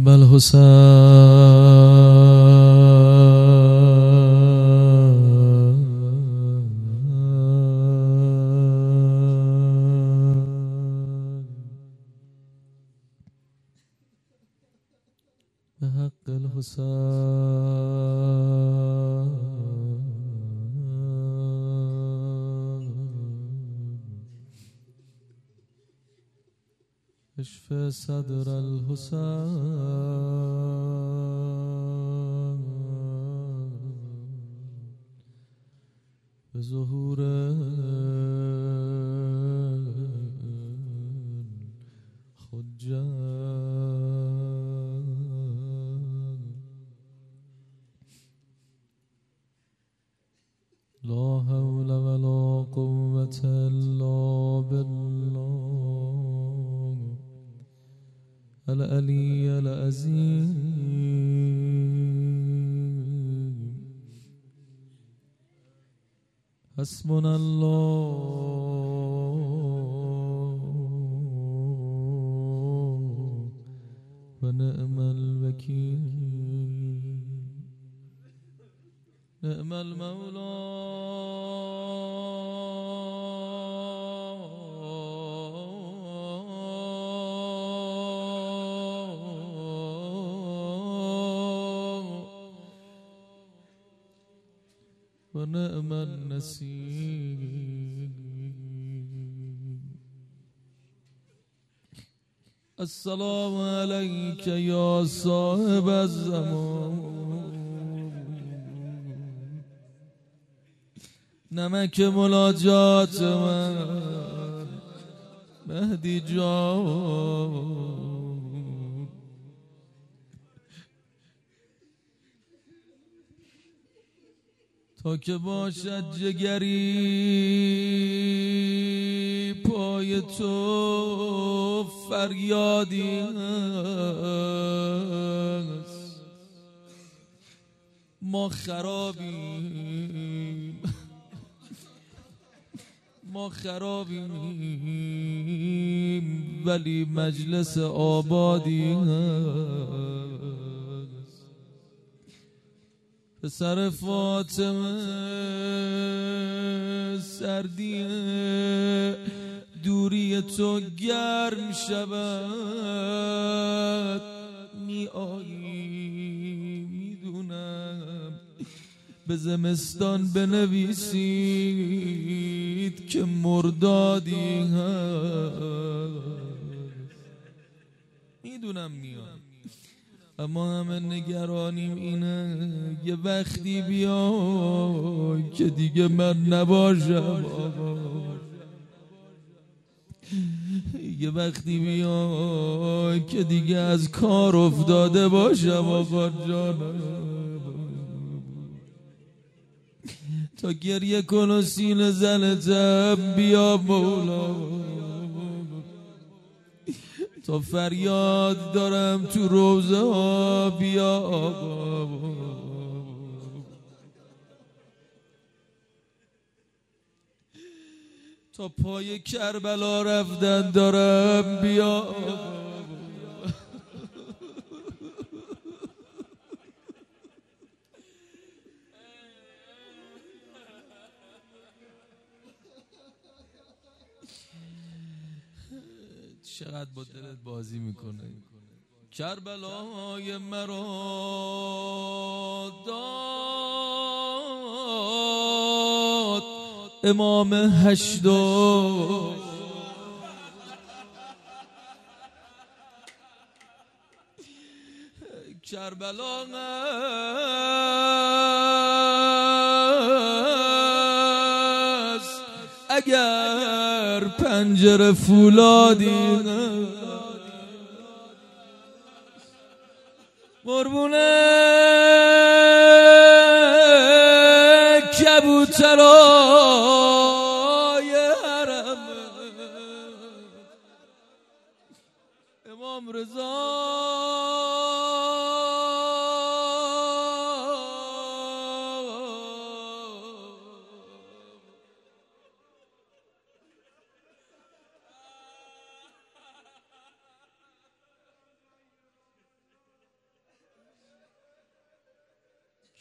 بحق الحسین اشف صدر الحسین به ظهور الحجة لا حول ولا قوة إلا بالله العلي العظيم حسبنا الله ونعم الوكيل نعم المولى ونعم النصير السلام عليك يا صاحب الزمان نمک ملاجات من مهدی جان تا که باشد جگری پای تو فریادی هست ما خرابیم ولی مجلس آبادی هست پسر فاطمه سردی دوری تو گرم شود می آیی میدونم به زمستان بنویسید که مردادی هست میدونم میاد اما همه نگرانیم اینه یه وقتی بیا که دیگه من نباشم یه وقتی بیا که دیگه از کار افتاده باشم آقا جانم تا گریه کن و سینه زنتم بیا مولا تا فریاد دارم تو روزه ها بیا آقا تا پای کربلا رفتن دارم بیا آقا چقدر با دلت بازی میکنه کربلای مرا داد امام هشتاد کربلا است اگر پنجره فولادی قربونه کبوترای حرم امام رضا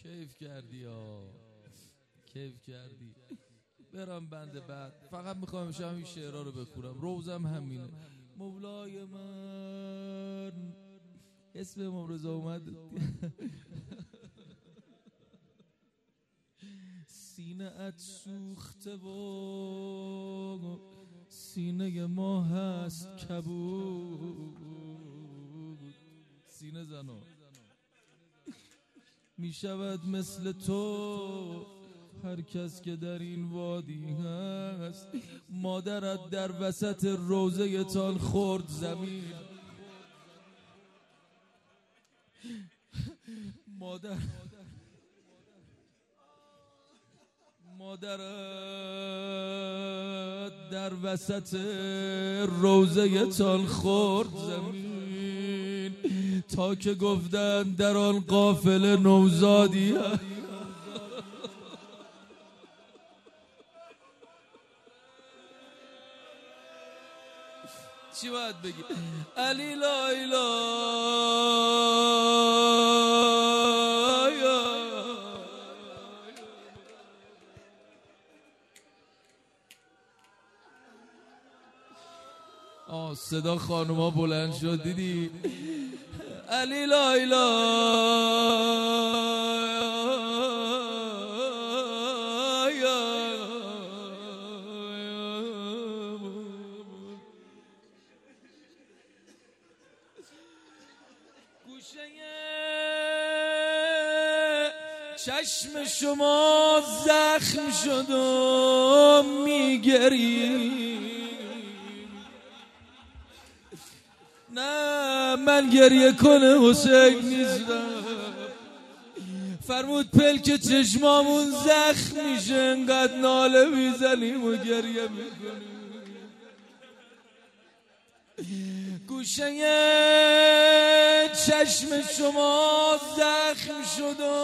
کیف کردی کیف کردی. برم بنده بعد فقط میخوام امشب این شعرها رو بخونم. روزم همینه. مولای من اسم امام رضا اومد. سینه ات سوخته و سینه ما هست کبود. سینه زنو می شود مثل تو هر کس که در این وادی هست. مادرت در وسط روزه تان خورد زمین. مادرت در وسط روزه تان خورد زمین. تا که گفتن در آن قافله نوزادی هست. چی باید بگی؟ علی لایلا صدا خانوما بلند شد دیدی؟ علی لایلا گوشه چشم شما زخم شد و میگری. نه من گریه کنه حسین نیستم. فرمود پلک چشمامون زخم میشه انقدر ناله میزنیم و گریه میکنیم. گوشه چشم شما زخم شد و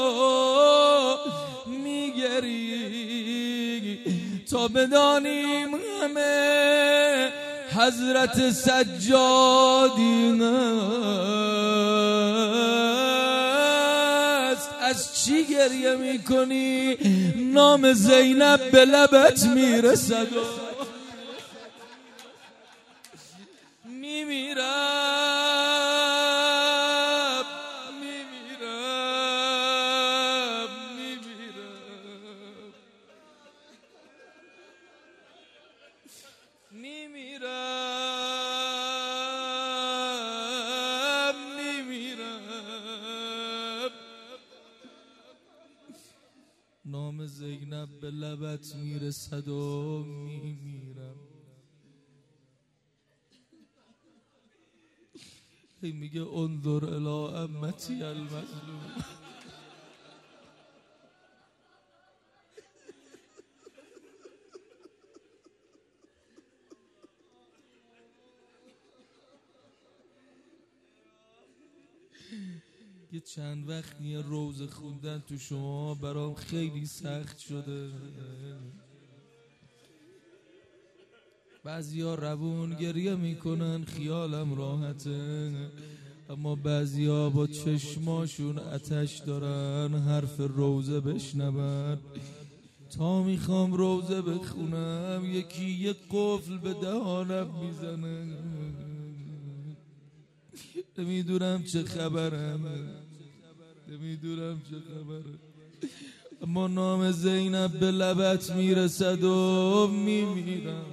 میگری تا بدانیم همه حضرت سجادی است. از چی گریه میکنی؟ نام زینب به لبت میرسد و نام زینب به لبت میرسد و میمیرم. میگه انظر الی امتی المظلوم. یه چند وقت یه روزه خوندن تو شما برام خیلی سخت شده. بعضیا روون گریه میکنن خیالم راحته، اما بعضیا با چشماشون آتش دارن حرف روزه بشنون. تا میخوام روزه بخونم یکی یه قفل به دهانم میزنه. نمیدونم چه خبره، اما نام زینب به لبت میرسد و میمیرم.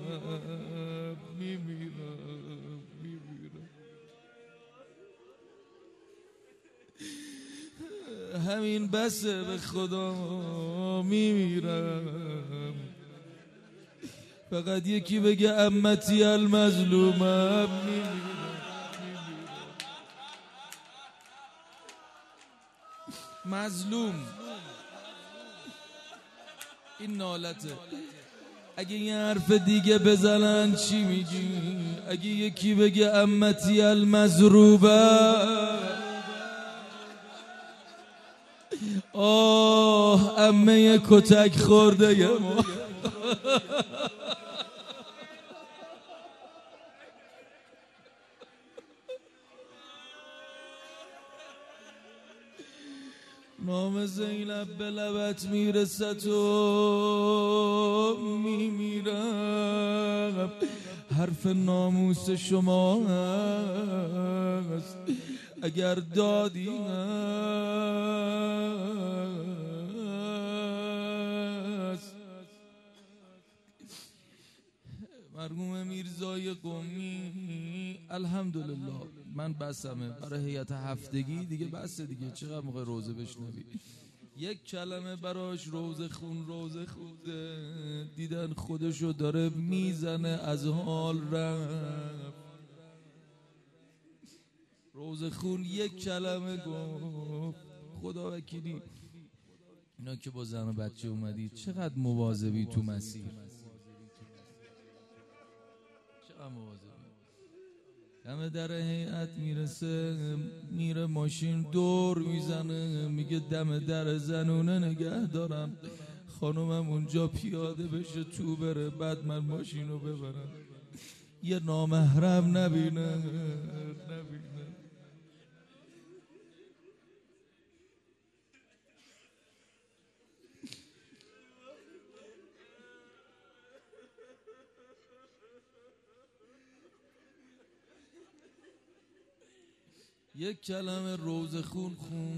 همین بسه به خدا میمیرم. فقط یکی بگه امتی المظلومم میمیرم. مظلوم این نالته. اگه یه حرف دیگه بزنن چی میگی؟ اگه یکی بگه امتی المضروبه، آه امه کتک خورده یه ما. نام زینب به لبت میرسد و میمیرم. حرف ناموس شما هست اگر دادی هست. مرحوم میرزای قمی الحمدلله من بسمه برای هیئت هفتگی دیگه، بسه دیگه، چقدر موقع روزه بشنوی. یک کلمه براش روزه خونده، دیدن خودشو داره میزنه، از حال رفت. روزه خون یک کلمه گفت. خدا وکیلی اینا که با زن و بچه اومدید چقدر مواظبی تو مسیر، چقدر مواظبی. دم در هیئت میرسه، میره ماشین دور میزنه، میگه دم در زنونه نگه دارم، خانومم اونجا پیاده بشه تو بره، بعد من ماشین رو ببرم، یه نامحرم نبینه. یک کلمه روزه خوند.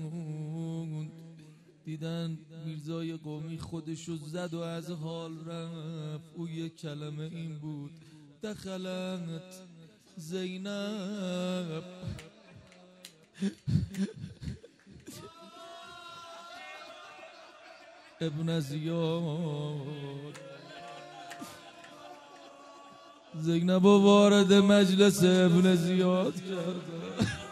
دیدن میرزای قمی خودشو زد و از حال رفت. او یک کلمه این بود: دخلت زینب. ابن زیاد. زینب وارد مجلس ابن زیاد کرد.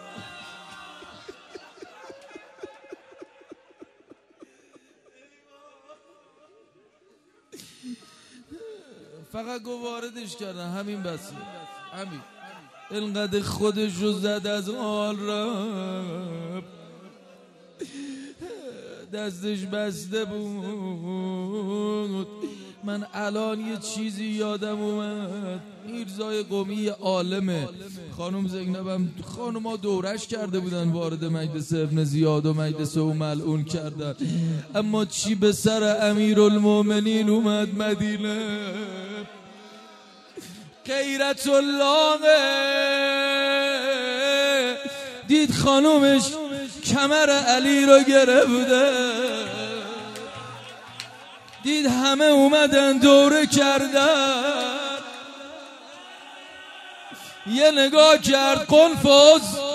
فقط گو واردش کردن، همین بسی، همین. اینقدر خودشو زد از حال رفت، دستش بسته بود. من الان یه چیزی یادم اومد، میرزای قمی عالمه، خانم زینبم خانوما دورش کرده بودن، وارد مجلس ابن زیاد و مجلس او ملعون کردن، اما چی به سر امیرالمومنین اومد مدینه؟ غیرت الله دید خانومش کمر علی رو گرفته، دید همه اومدن دوره کردن، یه نگاه کرد قنفذ